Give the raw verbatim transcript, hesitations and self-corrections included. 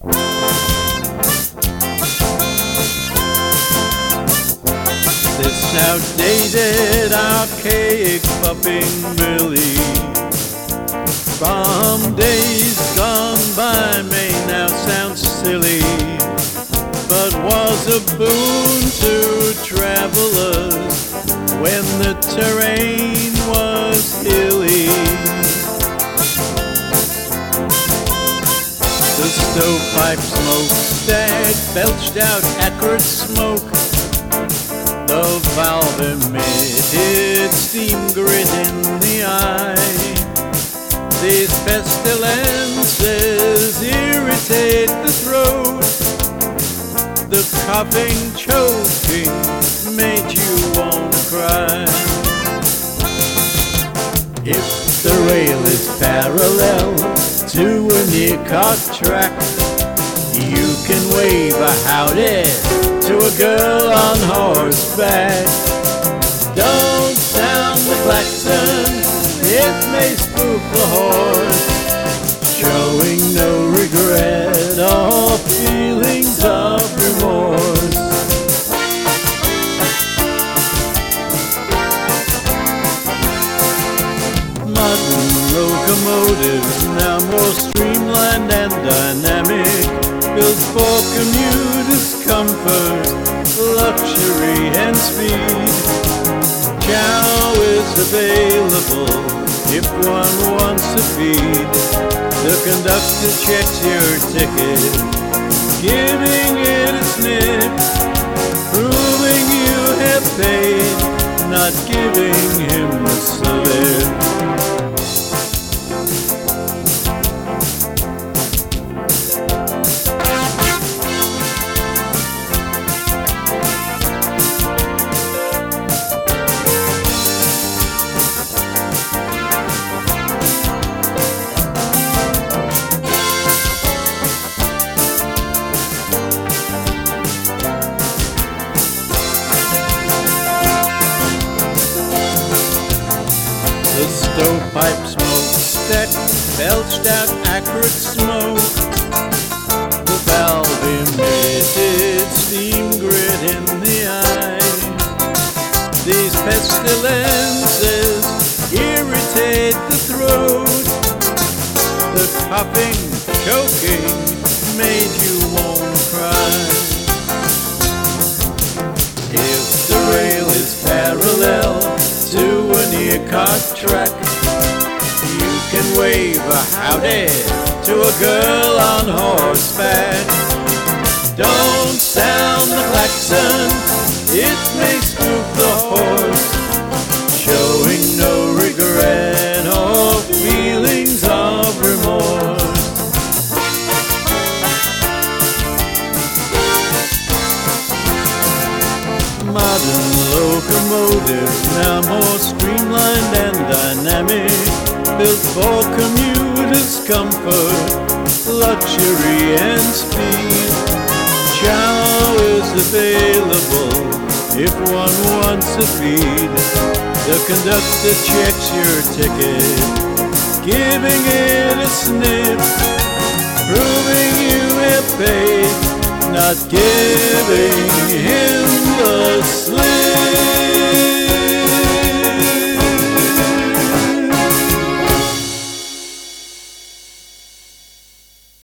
This outdated, archaic puffing Billy from days gone by may now sound silly, but was a boon to travelers when the terrain was hilly. The stovepipe smokestack belched out acrid smoke. The valve emitted steam grit in the eye. These pestilences irritate the throat. The coughing, choking made you wanna cry. If the rail is parallel to a near-cut track, you can wave a howdy to a girl on horseback. Don't sound the klaxon, it may spook the horse, showing no regret or feelings of remorse. Modern locomotives, now more streamlined and dynamic, built for commuters' comfort, luxury and speed. Chow is available if one wants a feed. The conductor checks your ticket, giving it a snip, proving you have paid, not giving him the slip. The stovepipe smokestack belched out acrid smoke. The valve emitted steam grit in the eye. These pestilences irritate the throat. The coughing, choking made you wanna cry. If the rail is parallel to a near-cut track, you can wave a howdy to a girl on horseback. Don't sound the klaxon, it may spook the horse, showing no regret or feelings of remorse. Modern locomotives, now more streamlined and dynamic, built for commuters' comfort, luxury and speed. Chow is available if one wants a feed. The conductor checks your ticket, giving it a sniff, proving you have paid, not giving him the slip.